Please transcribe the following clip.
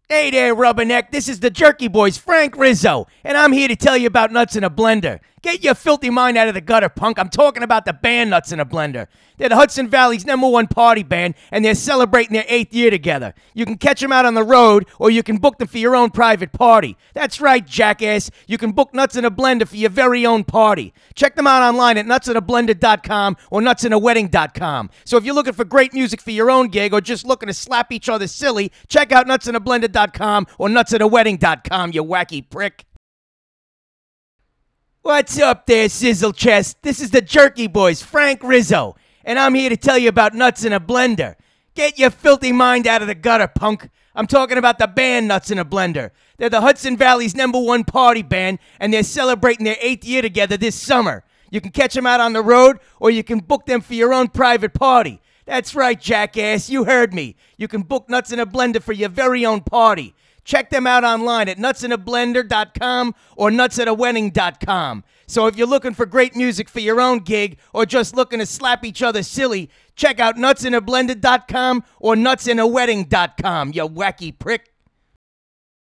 Hey there, Rubberneck. This is the Jerky Boys, Frank Rizzo, and I'm here to tell you about Nuts in a Blender. Get your filthy mind out of the gutter, punk. I'm talking about the band Nuts in a Blender. They're the Hudson Valley's #1 party band, and they're celebrating their 8th year together. You can catch them out on the road, or you can book them for your own private party. That's right, jackass. You can book Nuts in a Blender for your very own party. Check them out online at nutsinablender.com or nutsinawedding.com. So if you're looking for great music for your own gig, or just looking to slap each other silly, check out nutsinablender.com or nutsinawedding.com, you wacky prick. What's up there, Sizzle Chest? This is the Jerky Boys, Frank Rizzo, and I'm here to tell you about Nuts in a Blender. Get your filthy mind out of the gutter, punk. I'm talking about the band Nuts in a Blender. They're the Hudson Valley's #1 party band, and they're celebrating their 8th year together this summer. You can catch them out on the road, or you can book them for your own private party. That's right, jackass, you heard me. You can book Nuts in a Blender for your very own party. Check them out online at nutsinablender.com or nutsinawedding.com. So if you're looking for great music for your own gig, or just looking to slap each other silly, check out nutsinablender.com or nutsinawedding.com, you wacky prick.